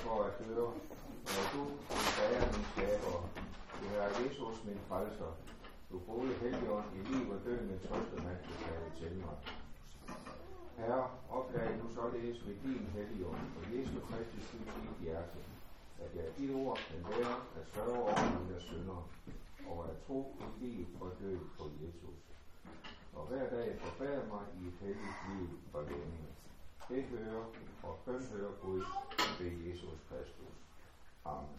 for at høre, når du, min Fader, min skaber, du er Jesus, min frelser, du gode Helligånd i liv og død, min trøstemand, du kalder til mig. Herre, opdag nu således med din Helligånd og Jesu Kristi skyld i dit hjerte, at jeg dit ord kan være at sørge over mine synder, og at tro i liv og død på Jesus. Og hver dag forfærder mig i et helligt liv og længe. Det hører og kun hører Gud ved Jesus Kristus. Amen.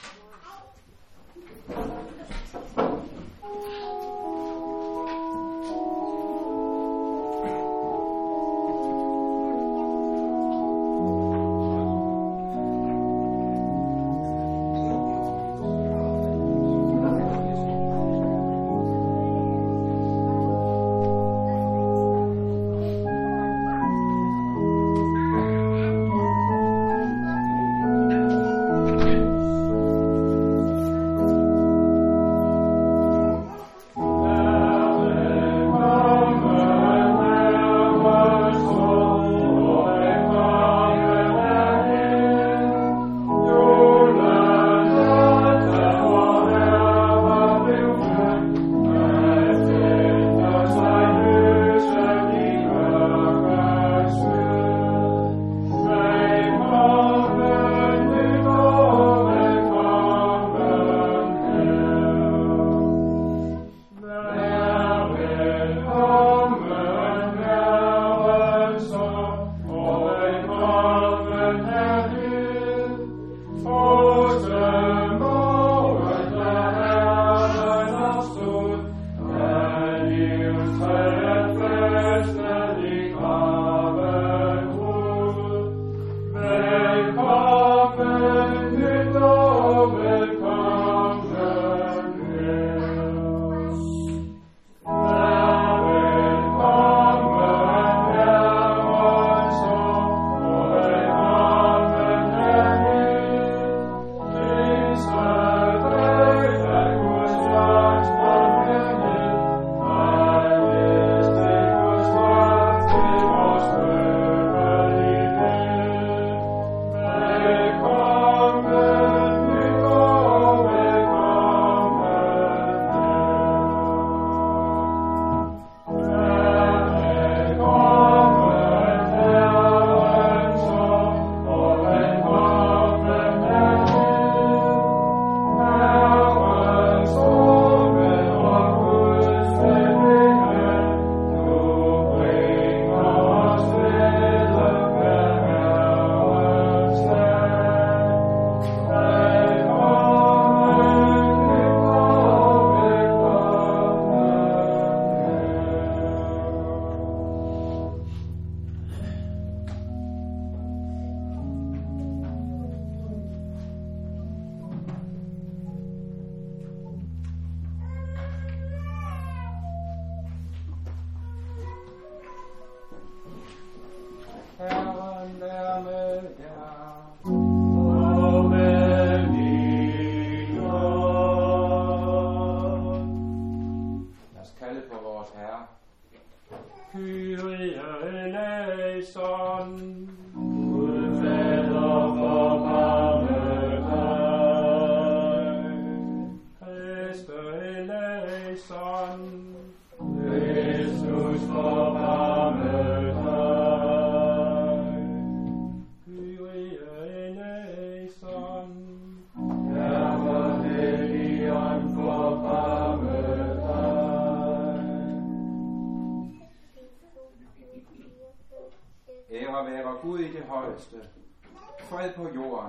Ære være Gud i det højeste, fred på jorden,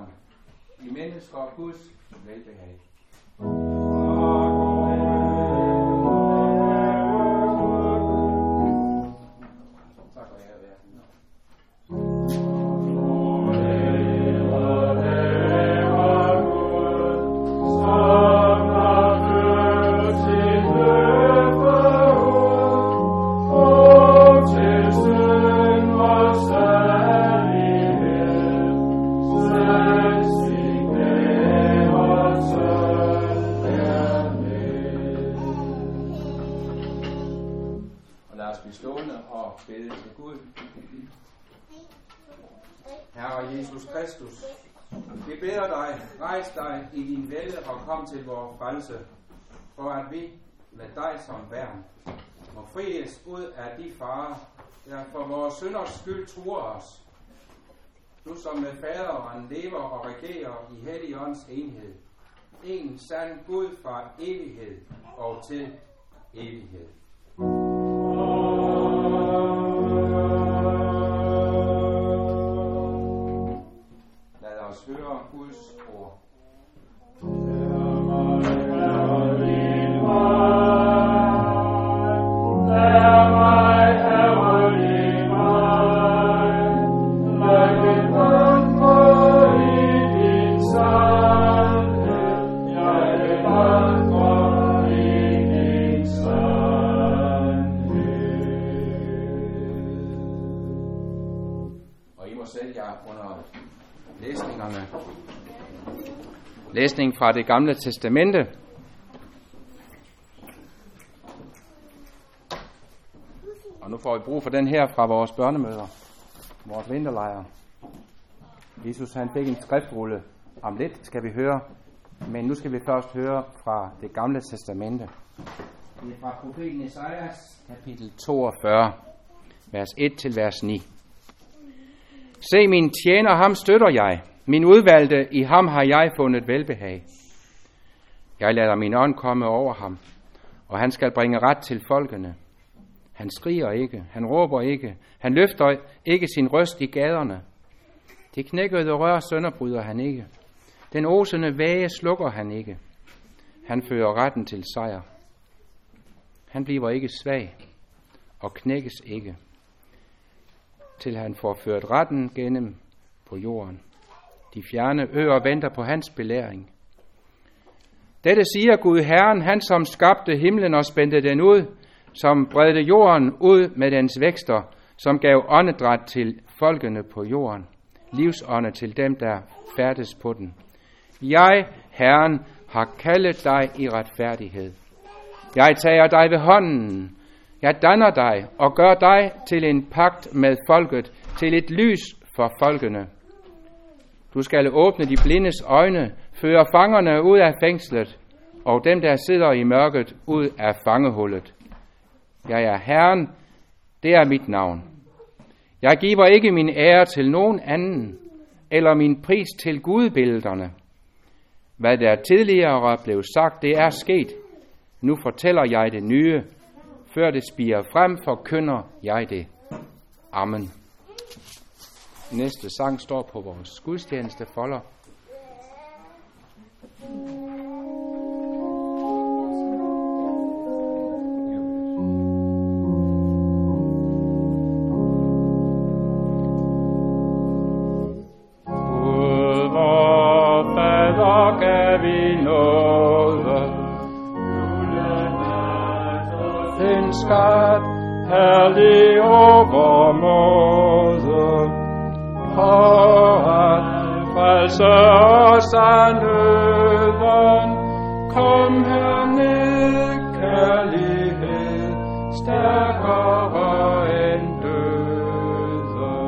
i mennesker og Guds velbehag. Tak for ære være. Herre Jesus Kristus, Vi beder dig, rejs dig i din vælde og kom til vores frelse, for at vi med dig som værn må fries ud af de farer, der for vores synders skyld truer os. Du som med faderen lever og regerer i Helligåndens enhed, en sand Gud fra evighed og til evighed. Lad os høre Guds ord. Læsning fra det gamle testamente. Og nu får vi brug for den her fra vores børnemøder, vores vinterlejre. Jesus han fik en skriftrulle. Om lidt skal vi høre, men nu skal vi først høre fra det gamle testamente. Det er fra profeten Esajas, kapitel 42, vers 1 til vers 9. Se, min tjener, ham støtter jeg. Min udvalgte, i ham har jeg fundet velbehag. Jeg lader min ånd komme over ham, og han skal bringe ret til folkene. Han skriger ikke, han råber ikke, han løfter ikke sin røst i gaderne. Det knækkede rør sønderbryder han ikke. Den osende væge slukker han ikke. Han fører retten til sejr. Han bliver ikke svag og knækkes ikke, til han får ført retten gennem på jorden. De fjerne øer venter på hans belæring. Dette siger Gud Herren, han som skabte himlen og spændte den ud, som bredte jorden ud med dens vækster, som gav åndedræt til folkene på jorden, livsånde til dem, der færdes på den. Jeg, Herren, har kaldet dig i retfærdighed. Jeg tager dig ved hånden. Jeg danner dig og gør dig til en pagt med folket, til et lys for folkene. Du skal åbne de blindes øjne, føre fangerne ud af fængslet, og dem, der sidder i mørket, ud af fangehullet. Jeg er Herren, det er mit navn. Jeg giver ikke min ære til nogen anden, eller min pris til gudebillederne. Hvad der tidligere blev sagt, det er sket. Nu fortæller jeg det nye. Før det spiger frem, forkynder jeg det. Amen. Næste sang står på vores gudstjeneste folder. Gud, vor Fader, gav vi nåde. En skat, herlig overmåde. For at frelse os af nøden, kom herned, kærlighed, stærkere end døden.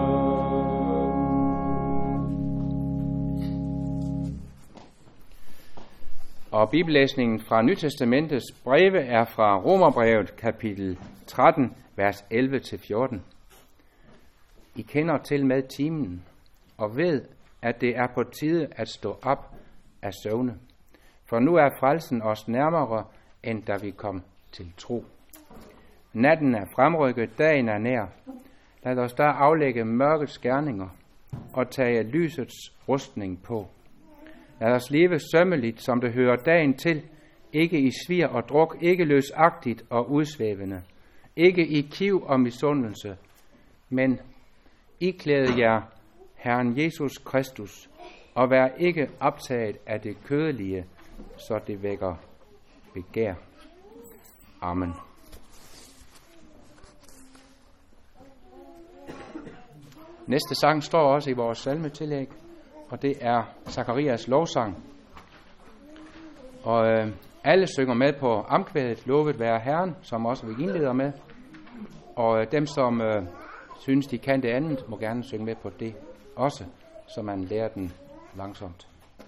Og bibellæsningen fra Nytestamentets breve er fra Romerbrevet kapitel 13, vers 11-14. I kender til med timen, og ved, at det er på tide at stå op af søvne. For nu er frelsen os nærmere, end da vi kom til tro. Natten er fremrykket, dagen er nær. Lad os der aflægge mørkets gerninger og tage lysets rustning på. Lad os leve sømmeligt, som det hører dagen til, ikke i svir og druk, ikke løsagtigt og udsvævende, ikke i kiv og misundelse, men iklæde jer Herren Jesus Kristus, og vær ikke optaget af det kødelige, så det vækker begær. Amen. Næste sang står også i vores salmetillæg, og det er Zakarias lovsang. Og alle synger med på amkvædet, lovet være Herren, som også vi indleder med. Og dem, som synes, de kan det andet, må gerne synge med på det også, så man lærer den langsomt.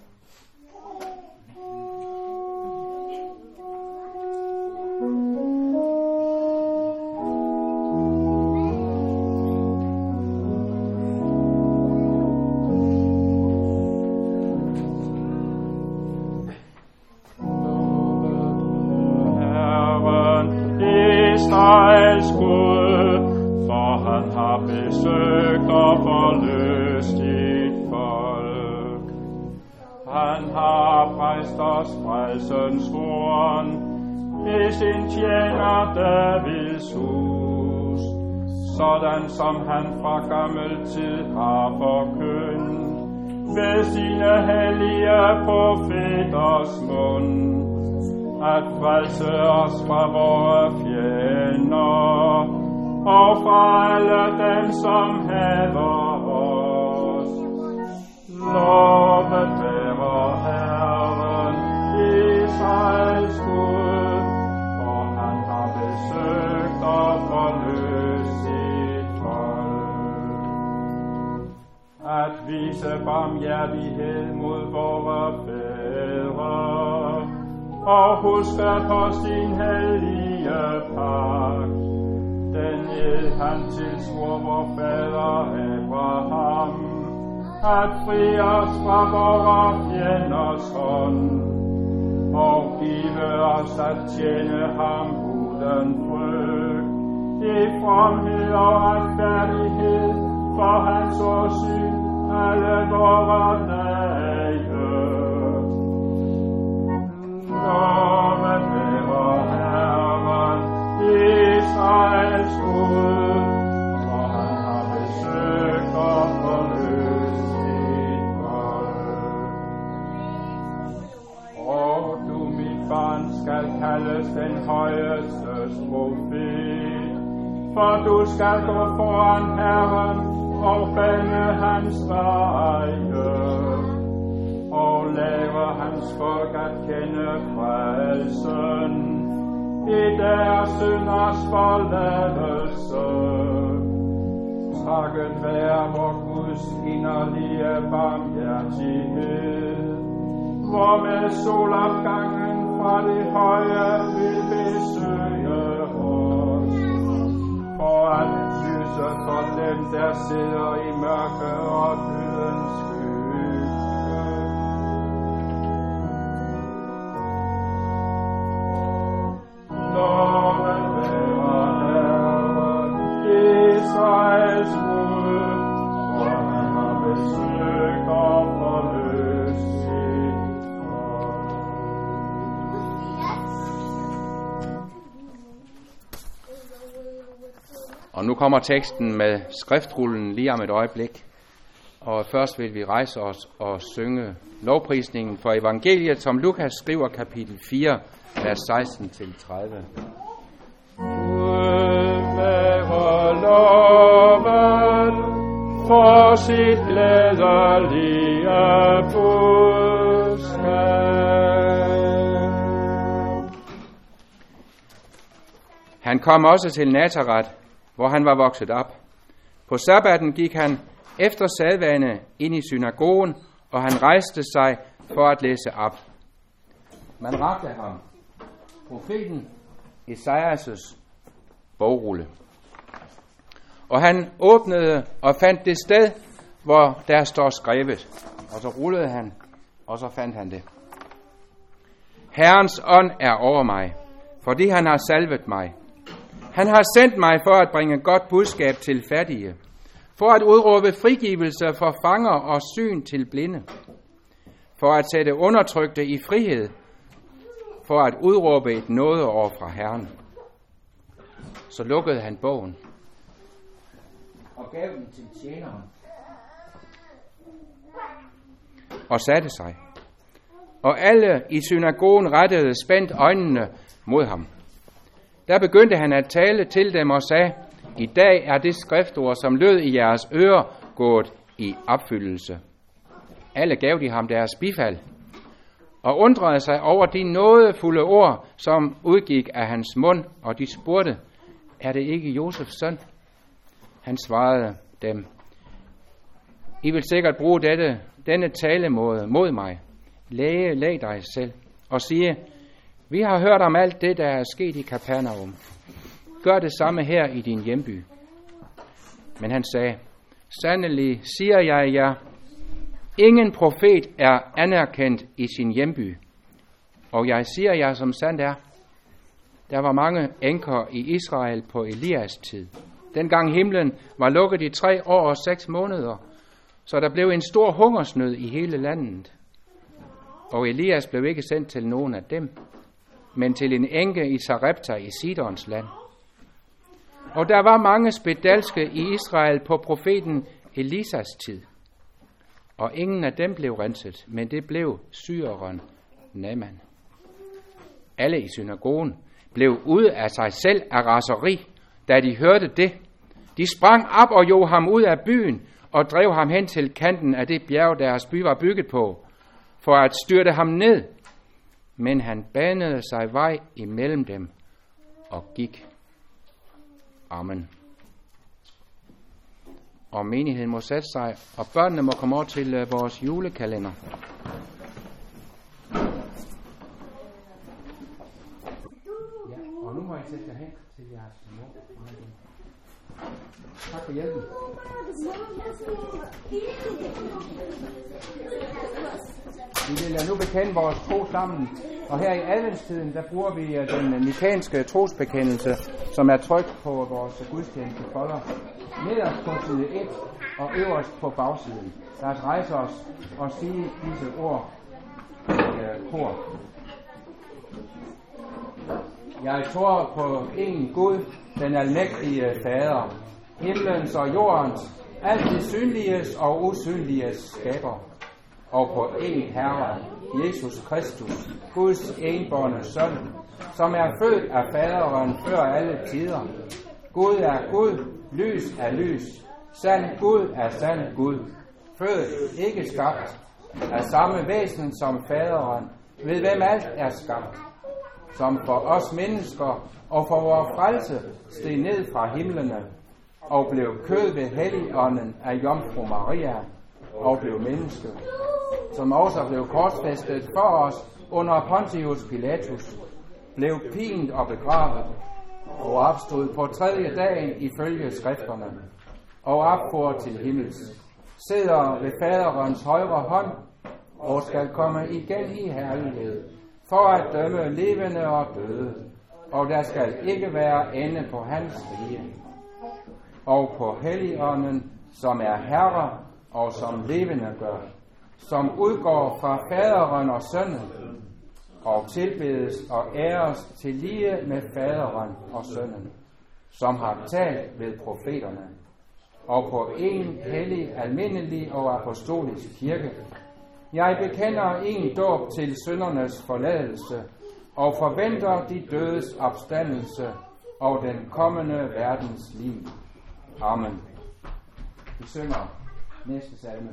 Israels Gud, for han har besøgt og forløst dit folk. Han har rejst os frelsens horn i sin tjener Davids hus, sådan som han fra gammel tid har forkyndt ved sine hellige profeters mund, at frelse os fra vore fjender og fra alle dem, som hader os. Lovet være Herren, Israels Gud, for han har besøgt og forløst sit folk. At vise barmhjertighed mod vore fædre, og husk på sin hellige pagt, den ed han tilsvor vor fader Abraham, at fri os fra vore fjenders hånd, og give os at tjene ham uden frygt, i fromhed og retfærdighed for hans åsyn alle vore dage. Lovet være Herren, Israels Gud, for han har besøgt og forløst sit folk. Og du, mit barn, skal kaldes den højestes profet, for du skal gå foran Herren og bane hans veje, og lave hans folk at kende frelsen i deres synders forladelse. Takket være vor Guds inderlige barmhjertighed, hvormed solopgangen fra det høje vil besøge os, for at lyse for dem, der sidder i mørke og dødens skygge. Lovet være Herren, Israels Gud, for han har besøgt og forløst sit folk. Og nu kommer teksten med skriftrullen lige om et øjeblik. Og først vil vi rejse os og synge lovprisningen for evangeliet, som Lukas skriver kapitel 4, vers 16-30. Gud være lovet for sit glædelige budskab. Han kom også til Nazaret, hvor han var vokset op. På sabbaten gik han efter sædvane ind i synagogen, og han rejste sig for at læse op. Man rakte ham profeten Esajas' bogrulle. Og han åbnede og fandt det sted, hvor der står skrevet. Og så rullede han, og så fandt han det. Herrens ånd er over mig, fordi han har salvet mig. Han har sendt mig for at bringe godt budskab til fattige, for at udråbe frigivelse for fanger og syn til blinde, for at sætte undertrykte i frihed, for at udråbe et nådeår fra Herren. Så lukkede han bogen og gav den til tjeneren og satte sig. Og alle i synagogen rettede spændt øjnene mod ham. Der begyndte han at tale til dem og sagde: I dag er det skriftord, som lød i jeres ører, gået i opfyldelse. Alle gav de ham deres bifald og undrede sig over de nådefulde ord, som udgik af hans mund, og de spurgte: Er det ikke Josefs søn? Han svarede dem: I vil sikkert bruge denne talemåde mod mig. Læg dig selv og sige, vi har hørt om alt det, der er sket i Kapernaum. Gør det samme her i din hjemby. Men han sagde, sandelig siger jeg jer, ingen profet er anerkendt i sin hjemby. Og jeg siger jer, som sandt er, der var mange enker i Israel på Elias tid. Dengang himlen var lukket i 3 år og 6 måneder, så der blev en stor hungersnød i hele landet. Og Elias blev ikke sendt til nogen af dem, men til en enke i Sarepta i Sidons land. Og der var mange spedalske i Israel på profeten Elisas tid. Og ingen af dem blev renset, men det blev syreren Naaman. Alle i synagogen blev ude af sig selv af raseri, da de hørte det. De sprang op og jog ham ud af byen og drev ham hen til kanten af det bjerg, deres by var bygget på, for at styrte ham ned. Men han banede sig vej imellem dem og gik. Amen. Og menigheden må sætte sig, og børnene må komme over til vores julekalender. Ja, og nu må jeg sætte jer hen til jeres mor. Tak for hjælpen. Vi vil nu bekende vores tro sammen, og her i adventstiden, der bruger vi den nikanske trosbekendelse, som er trykt på vores gudstjenestefolder, nederst på side 1 og øverst på bagsiden. Lad os rejse os og sige disse ord i kor. Jeg tror på en Gud, den almægtige Fader, himlens og jordens, alt det synliges og usynliges skaber, og på en Herre, Jesus Kristus, Guds enbårne søn, som er født af faderen før alle tider. Gud er Gud, lys er lys, sand Gud er sand Gud, født, ikke skabt, af samme væsen som faderen, ved hvem alt er skabt, som for os mennesker og for vores frelse steg ned fra himlene, og blev kød ved Helligånden af Jomfru Maria, og blev menneske, som også blev korsfæstet for os under Pontius Pilatus, blev pint og begravet, og opstod på 3. dagen ifølge skrifterne, og opfor til himmels, sidder ved faderens højre hånd, og skal komme igen i herlighed, for at dømme levende og døde, og der skal ikke være ende på hans rige. Og på Helligånden, som er Herre og som levende gør, som udgår fra faderen og sønnen, og tilbedes og æres til lige med faderen og sønnen, som har talt ved profeterne, og på en hellig, almindelig og apostolisk kirke. Jeg bekender en dåb til syndernes forladelse, og forventer de dødes opstandelse og den kommende verdens liv. Amen. Vi synger næste salme.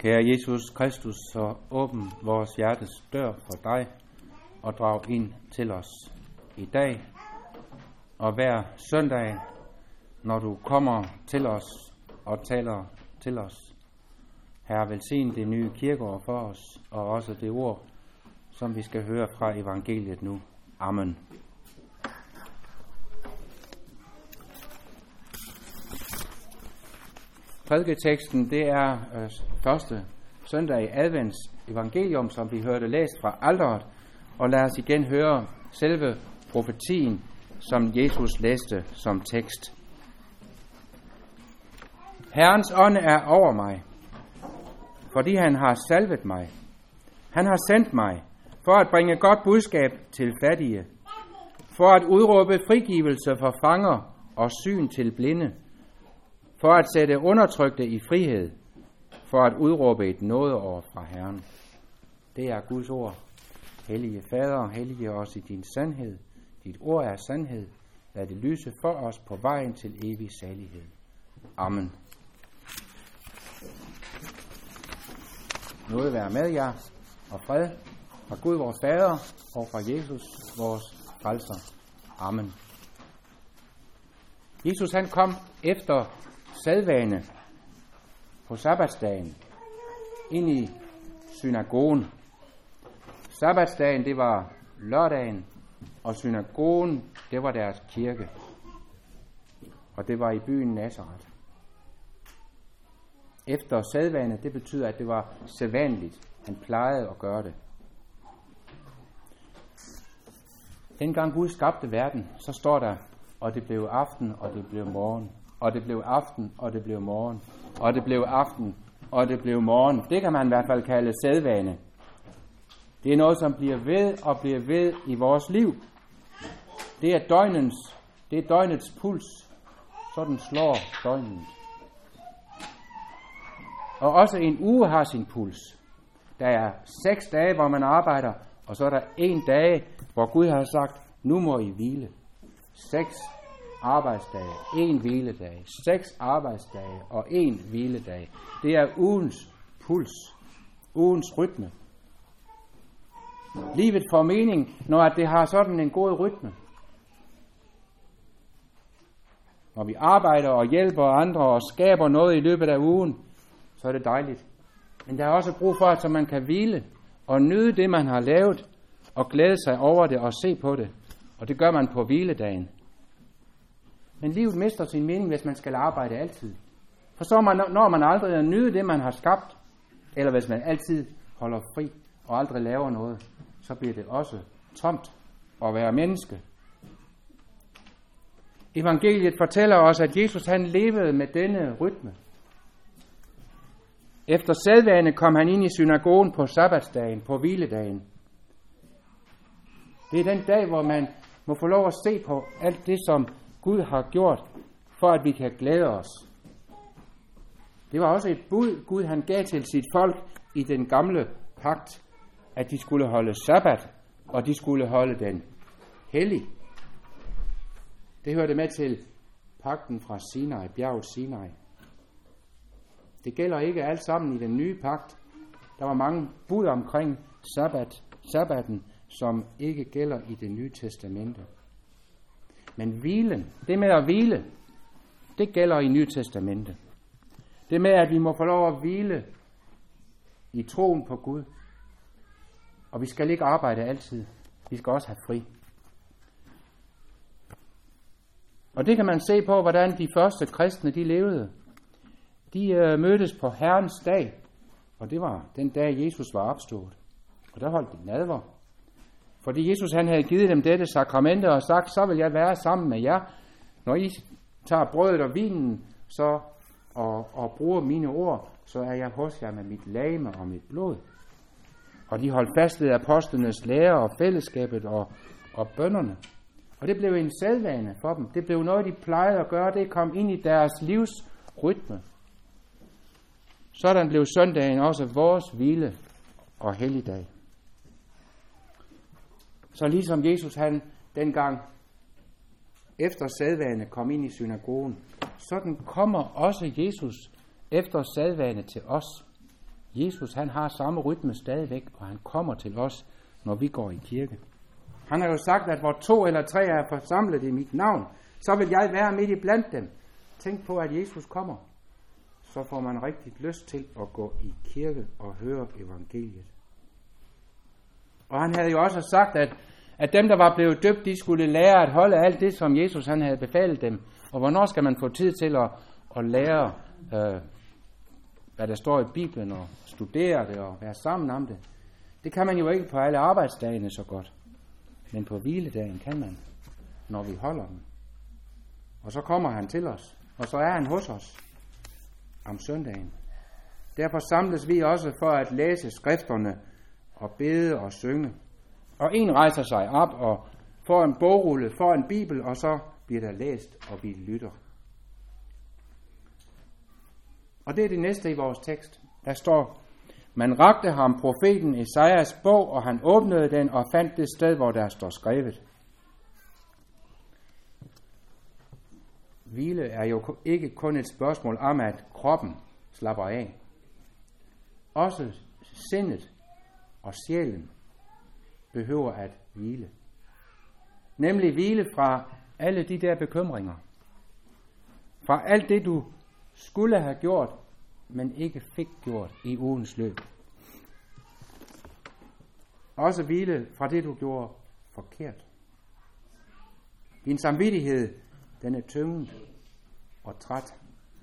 Kære Jesus Kristus, så åbn vores hjertes dør for dig og drag ind til os i dag og hver søndag, når du kommer til os og taler til os. Herre, velsign det nye kirkeår for os og også det ord, som vi skal høre fra evangeliet nu. Amen. Prædiketeksten, det er første søndag i advents evangelium, som vi hørte læst fra alteret, og lad os igen høre selve profetien, som Jesus læste som tekst. Herrens ånd er over mig, fordi han har salvet mig. Han har sendt mig for at bringe godt budskab til fattige, for at udråbe frigivelse for fanger og syn til blinde, for at sætte undertrykte i frihed, for at udråbe et nådeår fra Herren. Det er Guds ord. Hellige Fader, hellige os i din sandhed. Dit ord er sandhed. Lad det lyse for os på vejen til evig salighed. Amen. Nåde være med jer, og fred fra Gud vores Fader og fra Jesus vores frelser. Amen. Jesus han kom efter sædvane på sabbatsdagen ind i synagogen. Sabbatsdagen, det var lørdagen, og synagogen, det var deres kirke. Og det var i byen Nazareth. Efter sædvane, det betyder, at det var sædvanligt. Han plejede at gøre det. Dengang Gud skabte verden, så står der, og det blev aften, og det blev morgen. Og det blev aften, og det blev morgen. Og det blev aften, og det blev morgen. Det kan man i hvert fald kalde sædvane. Det er noget, som bliver ved i vores liv. Det er døgnets puls. Sådan slår døgnet. Og også en uge har sin puls. Der er 6 dage, hvor man arbejder, og så er der 1 dag, hvor Gud har sagt, nu må I hvile. 6 arbejdsdage, 1 hviledag, 6 arbejdsdage og 1 hviledag. Det er ugens puls, ugens rytme. Livet får mening, når det har sådan en god rytme. Når vi arbejder og hjælper andre og skaber noget i løbet af ugen, så er det dejligt. Men der er også brug for, at så man kan hvile og nyde det, man har lavet, og glæde sig over det og se på det. Og det gør man på hviledagen. Men livet mister sin mening, hvis man skal arbejde altid. For så når man aldrig at nyde det, man har skabt, eller hvis man altid holder fri og aldrig laver noget, så bliver det også tomt at være menneske. Evangeliet fortæller os, at Jesus han levede med denne rytme. Efter sædvane kom han ind i synagogen på sabbatsdagen, på hviledagen. Det er den dag, hvor man må få lov at se på alt det, som Gud har gjort, for at vi kan glæde os. Det var også et bud, Gud han gav til sit folk i den gamle pagt, at de skulle holde sabbat, og de skulle holde den hellig. Det hørte med til pagten fra Sinai, bjerget Sinai. Det gælder ikke alt sammen i den nye pagt. Der var mange bud omkring sabbaten, som ikke gælder i det nye testamente. Men hvilen, det med at hvile, det gælder i Nye Testamente. Det med, at vi må få lov at hvile i troen på Gud. Og vi skal ikke arbejde altid. Vi skal også have fri. Og det kan man se på, hvordan de første kristne, de levede. De mødtes på Herrens dag, og det var den dag, Jesus var opstået. Og der holdt de nadver. Fordi Jesus han havde givet dem dette sakramente og sagt, så vil jeg være sammen med jer, når I tager brødet og vinen og bruger mine ord, så er jeg hos jer med mit legeme og mit blod. Og de holdt fast ved apostlenes lære og fællesskabet og bønnerne. Og det blev en sædvane for dem. Det blev noget, de plejede at gøre. Det kom ind i deres livs rytme. Sådan blev søndagen også vores hvile og helligdag. Så ligesom Jesus han dengang efter sædvane kom ind i synagogen, sådan kommer også Jesus efter sædvane til os. Jesus, han har samme rytme stadigvæk, og han kommer til os, når vi går i kirke. Han har jo sagt, at hvor 2 eller 3 er forsamlet i mit navn, så vil jeg være midt i blandt dem. Tænk på, at Jesus kommer. Så får man rigtig lyst til at gå i kirke og høre evangeliet. Og han havde jo også sagt, at dem, der var blevet døbt, de skulle lære at holde alt det, som Jesus han havde befalet dem. Og hvornår skal man få tid til at lære, hvad der står i Bibelen, og studere det og være sammen om det? Det kan man jo ikke på alle arbejdsdagene så godt. Men på hviledagen kan man, når vi holder den. Og så kommer han til os, og så er han hos os om søndagen. Derfor samles vi også for at læse skrifterne og bede og synge. Og en rejser sig op og får en bogrulle, får en bibel, og så bliver der læst, og vi lytter. Og det er det næste i vores tekst. Der står, man rakte ham profeten Esajas bog, og han åbnede den og fandt det sted, hvor der står skrevet. Hvile er jo ikke kun et spørgsmål om, at kroppen slapper af. Også sindet og sjælen behøver at hvile. Nemlig hvile fra alle de der bekymringer. Fra alt det, du skulle have gjort, men ikke fik gjort i ugens løb. Også hvile fra det, du gjorde forkert. Din samvittighed, den er tynget og træt.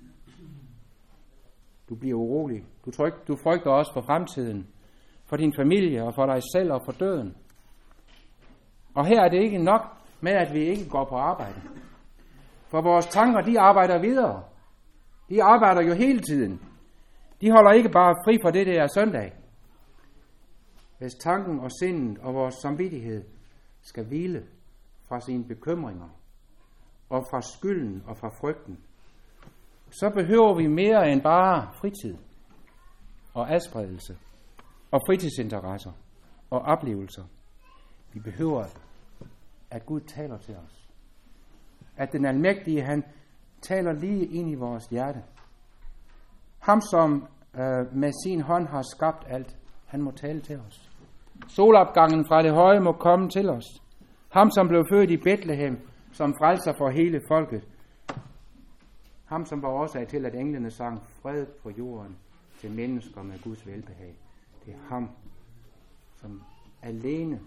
Du bliver urolig. Du frygter også for fremtiden, for din familie og for dig selv og for døden. Og her er det ikke nok med, at vi ikke går på arbejde. For vores tanker, de arbejder videre. De arbejder jo hele tiden. De holder ikke bare fri for det, der er søndag. Hvis tanken og sindet og vores samvittighed skal hvile fra sine bekymringer og fra skylden og fra frygten, så behøver vi mere end bare fritid og adspredelse og fritidsinteresser og oplevelser. Vi behøver, at Gud taler til os. At den almægtige, han taler lige ind i vores hjerte. Ham, som med sin hånd har skabt alt, han må tale til os. Solopgangen fra det høje må komme til os. Ham, som blev født i Bethlehem, som frelser for hele folket. Ham, som var årsag til, at englene sang fred på jorden til mennesker med Guds velbehag. Det er ham, som alene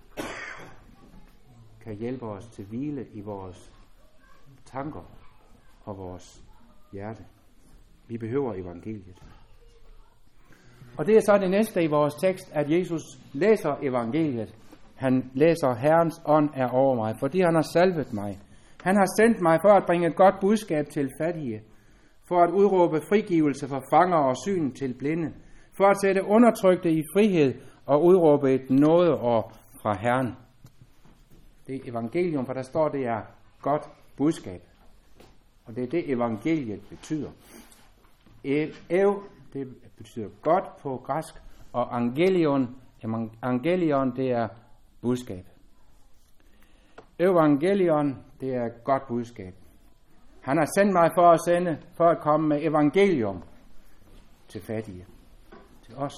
kan hjælpe os til hvile i vores tanker og vores hjerte. Vi behøver evangeliet. Og det er så det næste i vores tekst, at Jesus læser evangeliet. Han læser, Herrens ånd er over mig, fordi han har salvet mig. Han har sendt mig for at bringe et godt budskab til fattige, for at udråbe frigivelse for fanger og syn til blinde, for at sætte undertrykte i frihed og udråbe et nådeår fra Herren. Det er evangelium, for der står, det er godt budskab. Og det er det, evangeliet betyder. Det betyder godt på græsk, og angelion, det er budskab. Evangelion, det er godt budskab. Han har sendt mig for at komme med evangelium til fattige, til os.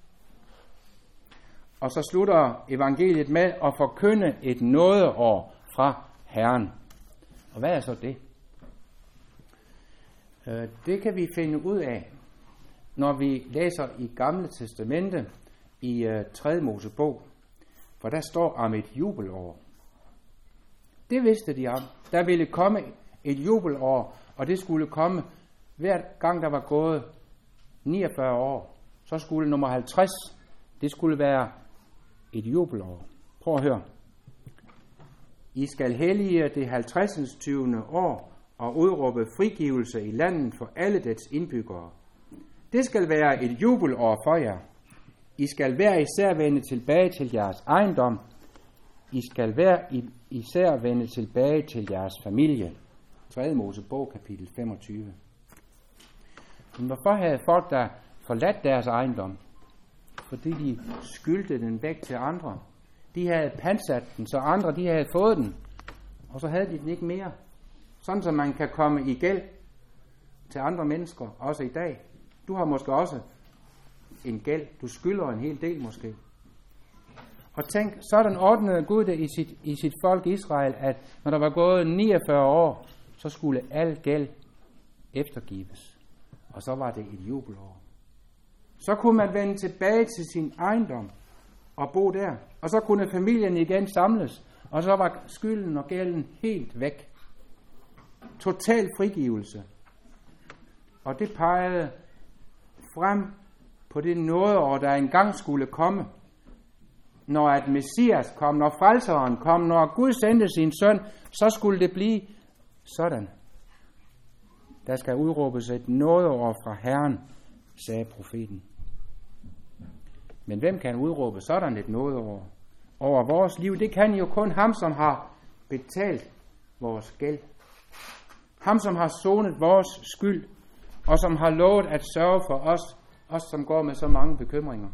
Og så slutter evangeliet med at forkynde et nådeår fra Herren. Og hvad er så det? Det kan vi finde ud af, når vi læser i Gamle Testamente i 3. Mosebog, for der står om et jubelår. Det vidste de om. Der ville komme et jubelår, og det skulle komme hver gang der var gået 49 år. Så skulle nummer 50, det skulle være et jubelår. Prøv at høre. I skal hellige det 50. 20. år og udråbe frigivelse i landet for alle dets indbyggere. Det skal være et jubelår for jer. I skal hver især vende tilbage til jeres ejendom. I skal hver især vende tilbage til jeres familie. 3. Mosebog, kapitel 25. Men hvorfor havde folk der forladt deres ejendom? Fordi de skyldte den væk til andre. De havde pansat den, så andre de havde fået den. Og så havde de den ikke mere. Sådan som man kan komme i gæld til andre mennesker, også i dag. Du har måske også en gæld. Du skylder en hel del måske. Og tænk, sådan ordnede Gud det i sit folk Israel, at når der var gået 49 år, så skulle al gæld eftergives. Og så var det et jubelår. Så kunne man vende tilbage til sin ejendom og bo der. Og så kunne familien igen samles. Og så var skylden og gælden helt væk. Total frigivelse. Og det pegede frem på det nådeår, der engang skulle komme. Når at Messias kom, når frelseren kom, når Gud sendte sin søn, så skulle det blive sådan. Der skal udråbes et nådeår fra Herren, sagde profeten. Men hvem kan udråbe sådan et nådeår over vores liv? Det kan jo kun ham, som har betalt vores gæld. Ham, som har sonet vores skyld, og som har lovet at sørge for os som går med så mange bekymringer,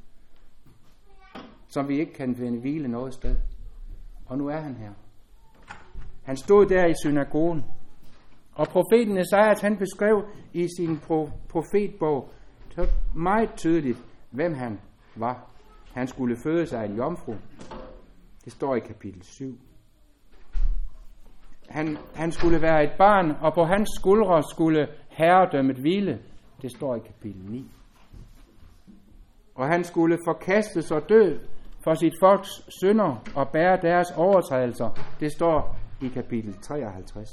som vi ikke kan finde hvile noget sted. Og nu er han her. Han stod der i synagogen, og profeten Esajas, han beskrev i sin profetbog meget tydeligt, hvem han var. Han skulle føde sig af en jomfru. Det står i kapitel 7. Han skulle være et barn, og på hans skuldre skulle herredømmet hvile. Det står i kapitel 9. Og han skulle forkastes og dø for sit folks synder og bære deres overtrædelser. Det står i kapitel 53.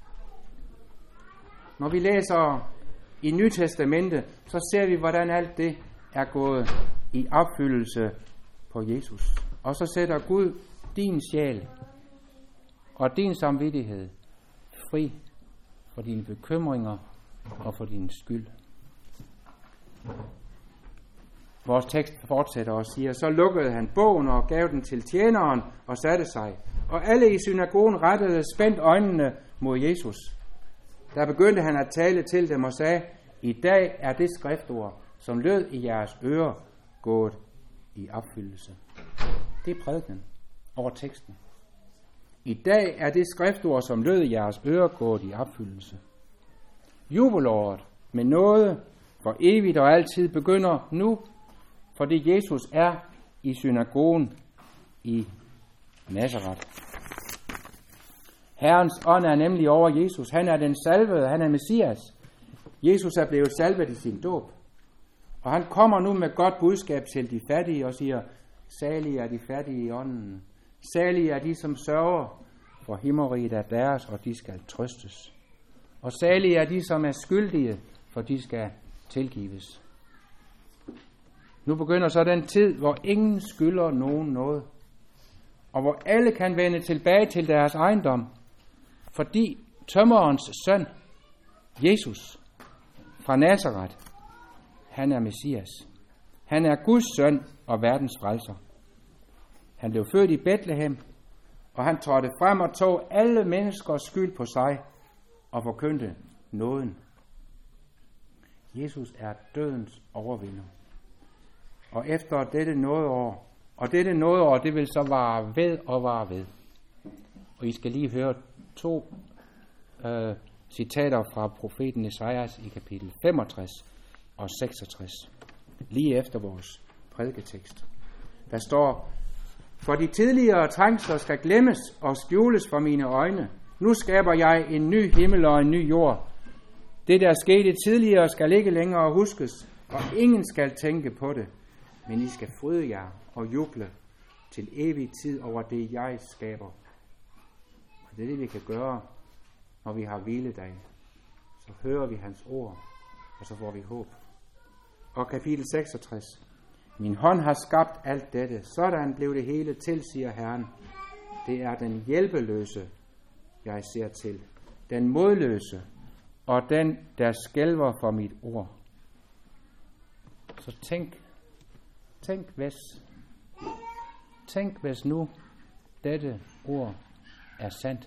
Når vi læser i Nytestamentet, så ser vi, hvordan alt det er gået i opfyldelse på Jesus. Og så sætter Gud din sjæl og din samvittighed fri for dine bekymringer og for din skyld. Vores tekst fortsætter og siger, så lukkede han bogen og gav den til tjeneren og satte sig. Og alle i synagogen rettede spændt øjnene mod Jesus. Der begyndte han at tale til dem og sagde, i dag er det skriftord, som lød i jeres ører, gået i opfyldelse. Det er prædiken over teksten. I dag er det skriftord, som lød i jeres ører, gået i opfyldelse. Jubelåret med noget for evigt og altid begynder nu, fordi Jesus er i synagogen i Nazaret. Herrens ånd er nemlig over Jesus. Han er den salvede, han er Messias. Jesus er blevet salvet i sin dåb. Og han kommer nu med godt budskab til de fattige og siger, salige er de fattige i ånden. Salige er de, som sørger, for himmeriget er deres, og de skal trøstes. Og salige er de, som er skyldige, for de skal tilgives. Nu begynder så den tid, hvor ingen skylder nogen noget, og hvor alle kan vende tilbage til deres ejendom, fordi tømmerens søn, Jesus fra Nazaret, han er Messias. Han er Guds søn og verdens frelser. Han blev født i Bethlehem, og han trådte frem og tog alle menneskers skyld på sig og forkyndte nåden. Jesus er dødens overvinder. Og efter dette nådeår, og dette nådeår, det vil så vare ved og vare ved. Og I skal lige høre 2 citater fra profeten Esajas i kapitel 65 og 66, lige efter vores prædiketekst. Der står, for de tidligere trængsler skal glemmes og skjules for mine øjne. Nu skaber jeg en ny himmel og en ny jord. Det, der skete tidligere, skal ikke længere huskes, og ingen skal tænke på det. Men I skal fryde jer og juble til evig tid over det, jeg skaber. Og det er det, vi kan gøre, når vi har hviledag. Så hører vi hans ord, og så får vi håb. Og kapitel 66. Min hånd har skabt alt dette. Sådan blev det hele til, siger Herren. Det er den hjælpeløse, jeg ser til. Den modløse, og den, der skælver for mit ord. Så tænk hvis nu dette ord er sandt.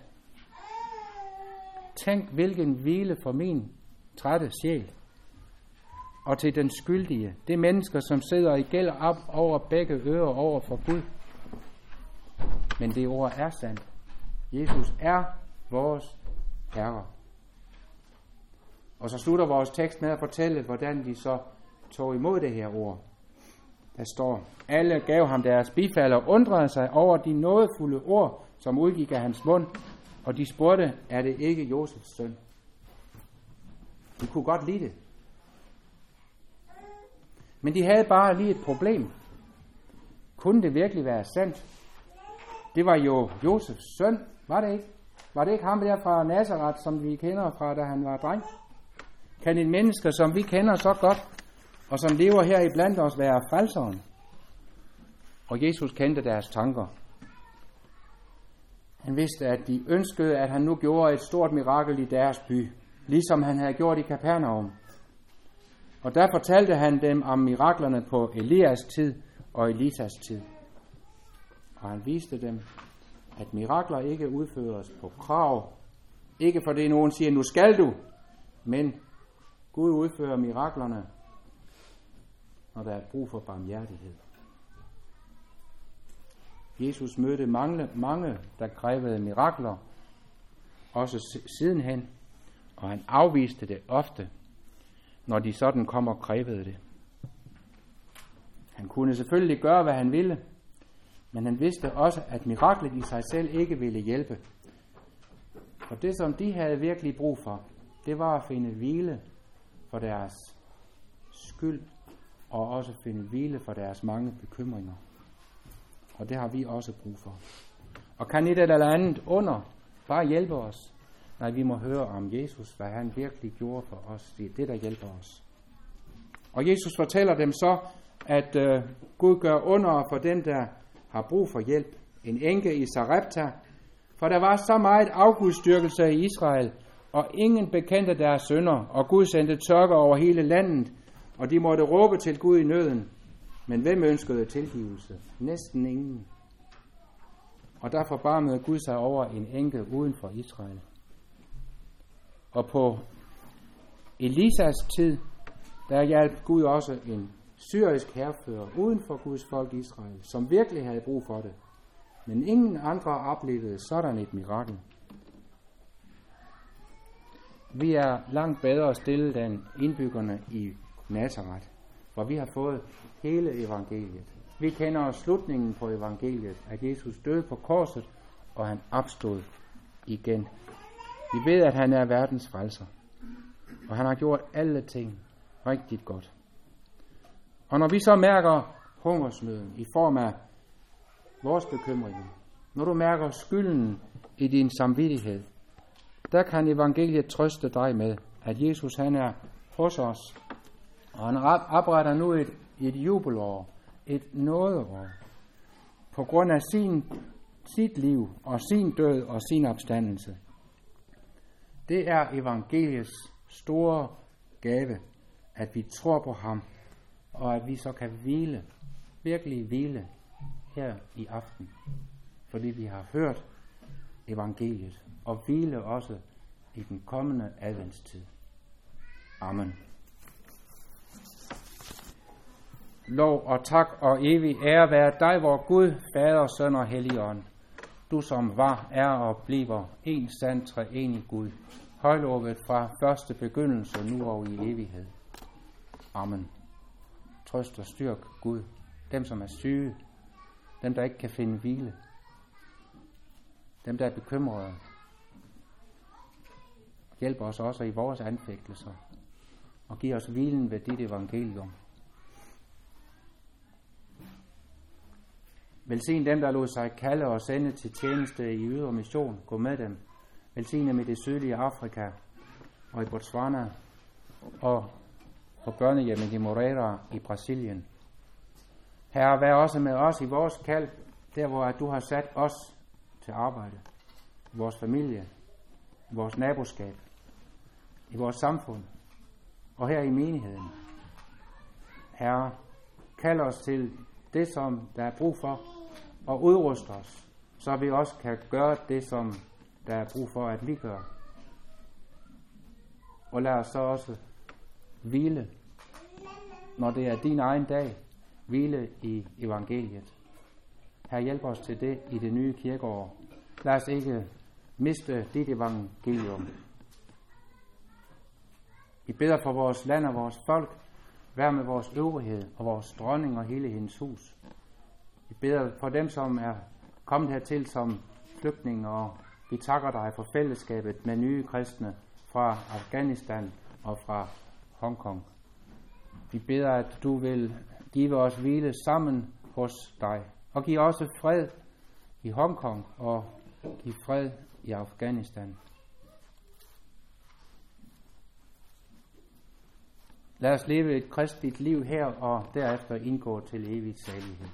Tænk hvilken hvile for min trætte sjæl. Og til den skyldige, det mennesker, som sidder i gæld op over begge ører over for Gud. Men det ord er sandt. Jesus er vores Herre. Og så slutter vores tekst med at fortælle, hvordan de så tog imod det her ord. Der står, alle gav ham deres bifald og undrede sig over de nådefulde ord, som udgik af hans mund, og de spurgte, er det ikke Josefs søn? De kunne godt lide det. Men de havde bare lige et problem. Kunne det virkelig være sandt? Det var jo Josefs søn, var det ikke? Var det ikke ham der fra Nazareth, som vi kender fra, da han var dreng? Kan en menneske, som vi kender så godt, og som lever her iblandt os, være frelseren? Og Jesus kendte deres tanker. Han vidste, at de ønskede, at han nu gjorde et stort mirakel i deres by, ligesom han havde gjort i Kapernaum. Og der fortalte han dem om miraklerne på Elias tid og Elisas tid. Og han viste dem, at mirakler ikke udføres på krav. Ikke fordi nogen siger, nu skal du, men Gud udfører miraklerne, når der er brug for barmhjertighed. Jesus mødte mange, der krævede mirakler, også sidenhen, og han afviste det ofte, når de sådan kom og krævede det. Han kunne selvfølgelig gøre, hvad han ville, men han vidste også, at miraklet i sig selv ikke ville hjælpe. Og det, som de havde virkelig brug for, det var at finde hvile for deres skyld, og også finde hvile for deres mange bekymringer. Og det har vi også brug for. Og kan et eller andet under bare hjælpe os? Nej, vi må høre om Jesus, hvad han virkelig gjorde for os. Det er det, der hjælper os. Og Jesus fortæller dem så, at Gud gør under for dem, der har brug for hjælp. En enke i Sarepta, for der var så meget afgudstyrkelse i Israel, og ingen bekendte deres synder, og Gud sendte tørke over hele landet, og de måtte råbe til Gud i nøden. Men hvem ønskede tilgivelse? Næsten ingen. Og der forbarmede Gud sig over en enke uden for Israel. Og på Elisas tid, der hjalp Gud også en syrisk hærfører uden for Guds folk Israel, som virkelig havde brug for det. Men ingen andre oplevede sådan et mirakel. Vi er langt bedre stillet end indbyggerne i Nazareth, hvor vi har fået hele evangeliet. Vi kender slutningen på evangeliet, at Jesus døde på korset, og han opstod igen. Vi ved, at han er verdens frelser, og han har gjort alle ting rigtig godt. Og når vi så mærker hungersnøden i form af vores bekymringer, når du mærker skylden i din samvittighed, der kan evangeliet trøste dig med, at Jesus han er hos os, og han opretter nu et jubelår, et nådeår, på grund af sit liv og sin død og sin opstandelse. Det er evangeliets store gave, at vi tror på ham, og at vi så kan hvile, virkelig hvile her i aften, fordi vi har hørt evangeliet, og hvile også i den kommende adventstid. Amen. Lov og tak og evig ære være dig, vor Gud, Fader, Søn og Helligånd. Du som var, er og bliver en sand treenig Gud, højlovet fra første begyndelse, nu og i evighed. Amen. Trøst og styrk, Gud, dem som er syge, dem der ikke kan finde hvile, dem der er bekymrede. Hjælp os også i vores anfægtelser, og giv os hvilen ved dit evangelium. Velsign dem, der lod sig kalde og sende til tjeneste i ydre mission. Gå med dem. Velsign dem i det sydlige Afrika og i Botswana og på børnehjemmet i Moreira i Brasilien. Herre, vær også med os i vores kald, der hvor du har sat os til arbejde. I vores familie, i vores naboskab, i vores samfund og her i menigheden. Herre, kald os til det, som der er brug for, og udruste os, så vi også kan gøre det, som der er brug for, at vi gør. Og lad os så også hvile, når det er din egen dag, hvile i evangeliet. Her hjælp os til det i det nye kirkeår. Lad os ikke miste dit evangelium. Vi beder for vores land og vores folk, Vær med vores øvrighed og vores dronning og hele hendes hus. Vi beder for dem, som er kommet hertil som flygtninge, og vi takker dig for fællesskabet med nye kristne fra Afghanistan og fra Hongkong. Vi beder, at du vil give os hvile sammen hos dig, og give også fred i Hongkong og give fred i Afghanistan. Lad os leve et kristeligt liv her og derefter indgå til evig salighed.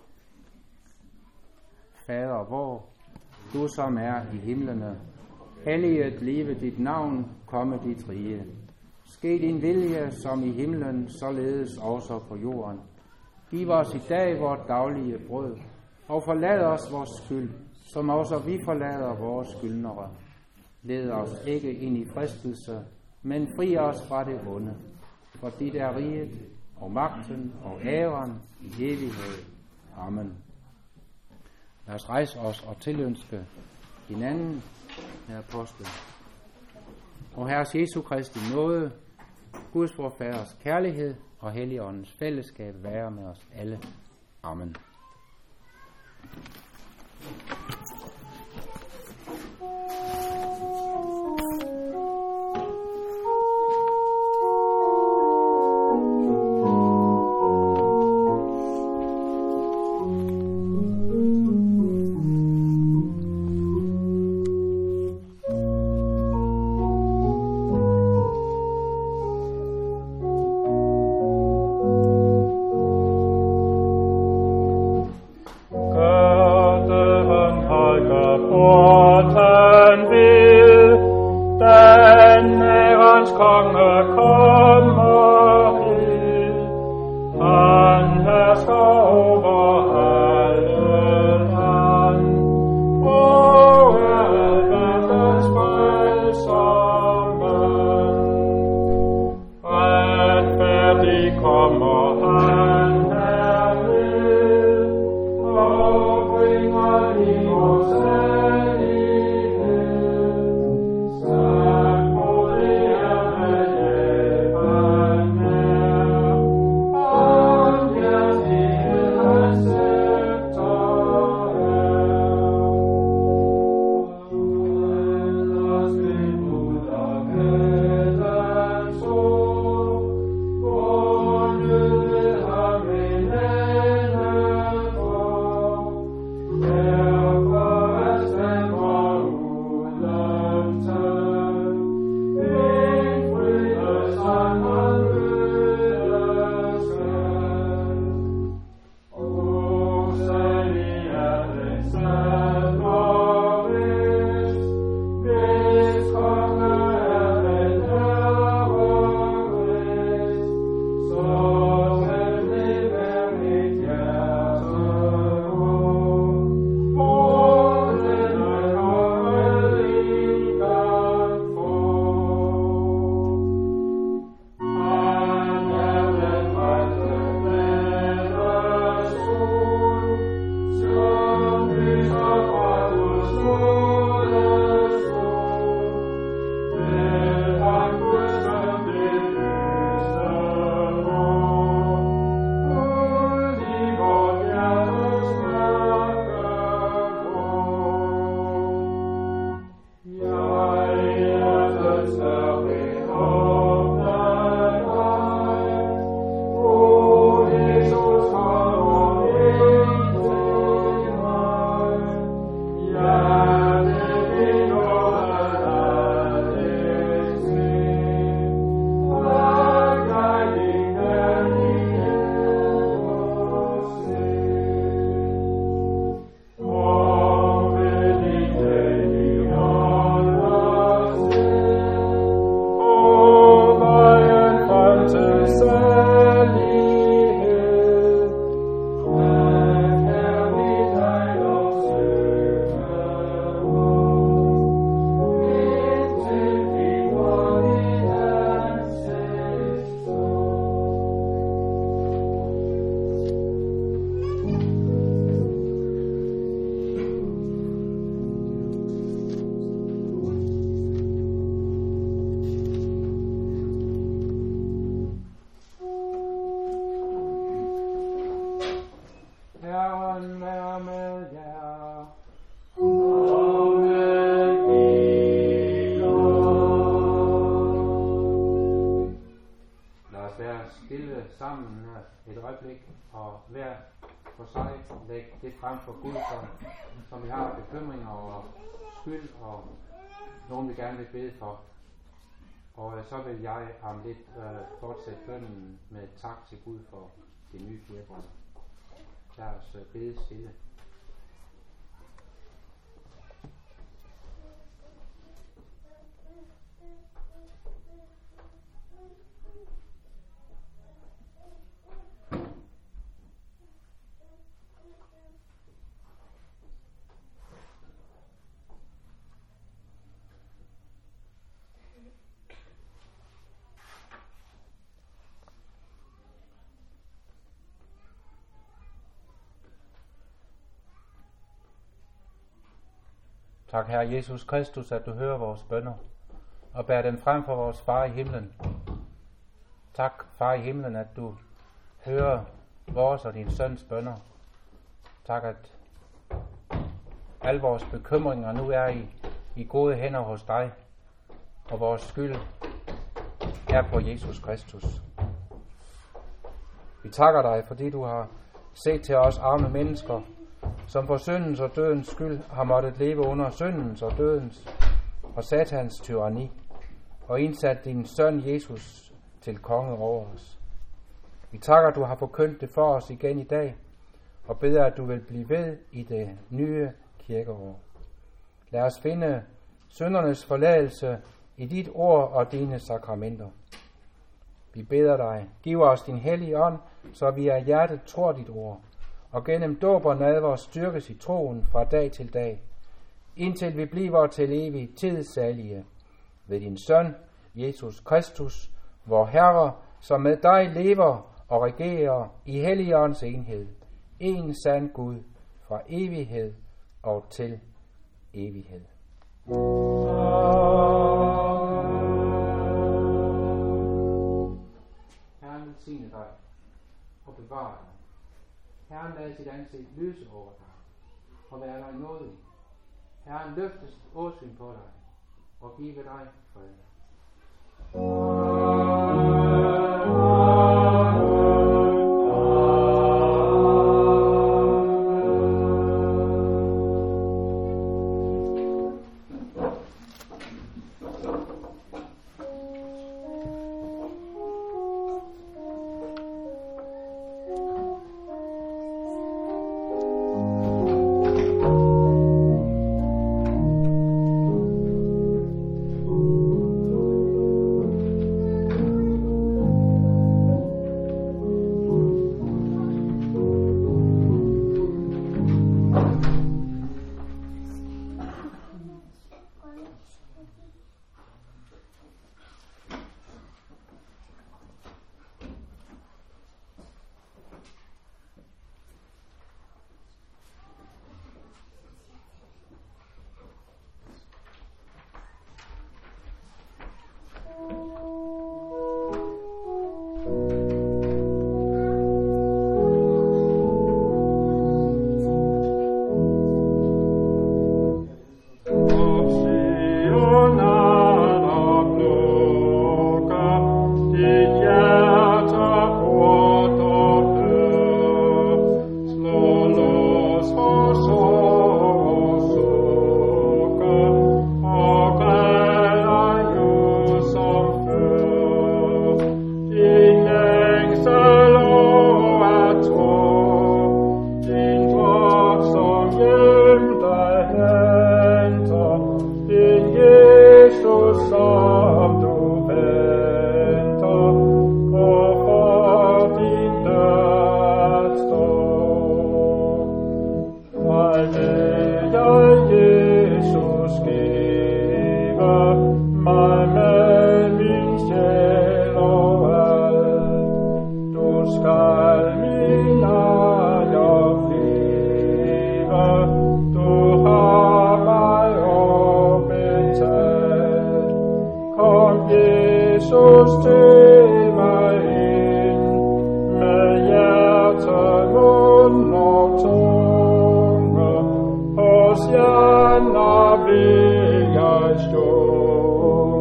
Fader vor, du som er i himlene, helliget blive dit navn, komme dit rige. Ske din vilje som i himlen, således også på jorden. Giv os i dag vort daglige brød, og forlad os vores skyld, som også vi forlader vores skyldnere. Led os ikke ind i fristelse, men fri os fra det onde. For dit er riget, og magten og æren i evighed. Amen. Lad os rejse os og tilønske hinanden med apostlen. Og Herres Jesu Kristi nåde, Guds vor Faders kærlighed og Helligåndens fællesskab være med os alle. Amen. et øjeblik og hver for sig lægge det frem for Gud, som vi har bekymringer og skyld og nogen vi gerne vil bede for. Og så vil jeg om lidt fortsætte bønnen med tak til Gud for det nye kirkeår. Lad os bede stille. Tak, Herre Jesus Kristus, at du hører vores bønner og bærer dem frem for vores Far i himlen. Tak, Far i himlen, at du hører vores og din søns bønner. Tak, at alle vores bekymringer nu er i gode hænder hos dig, og vores skyld er på Jesus Kristus. Vi takker dig, fordi du har set til os arme mennesker, som for syndens og dødens skyld har måttet leve under syndens og dødens og satans tyranni, og indsat din søn Jesus til konge over os. Vi takker, at du har forkyndt det for os igen i dag, og beder, at du vil blive ved i det nye kirkeår. Lad os finde syndernes forladelse i dit ord og dine sakramenter. Vi beder dig, giv os din hellige ånd, så vi af hjertet tror dit ord, og gennem dåb og nadver styrkes i troen fra dag til dag, indtil vi bliver til evig tid salige ved din søn, Jesus Kristus, vor Herre, som med dig lever og regerer i Helligåndens enhed, en sand Gud, fra evighed og til evighed. Herren velsigne dig og bevare dig. Herren lader sit ansigt lyse over dig og være dig nådig. Herren løfter sit åsyn på dig og give dig fred.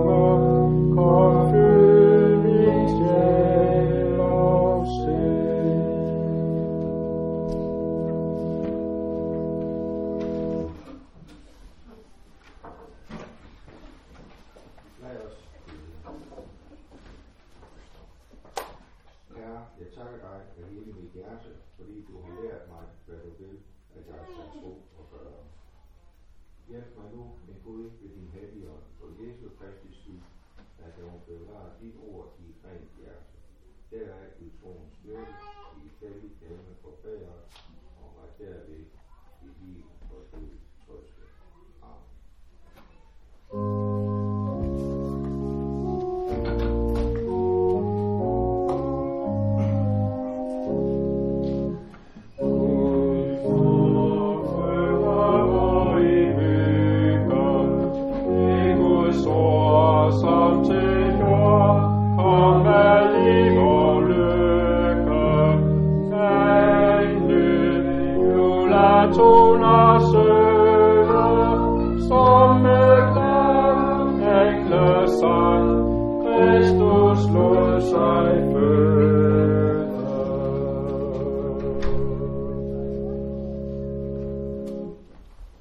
Kom, fyld min sjæl og sind. takker dig af hele mit hjerte, fordi du har lært mig, hvad du vil, at jeg skal tro og gøre. Hjælp mig nu, min Gud, ved din helligånd, for Jesu Kristi skyld, at jeg må bevare dit ord i et rent hjerte. Deraf i troens styrke, i et helligt evne for bæret, og mig derved i liv og Gud trøste. Amen. Toner søger, som med glad englesang, Kristus lod sig føde.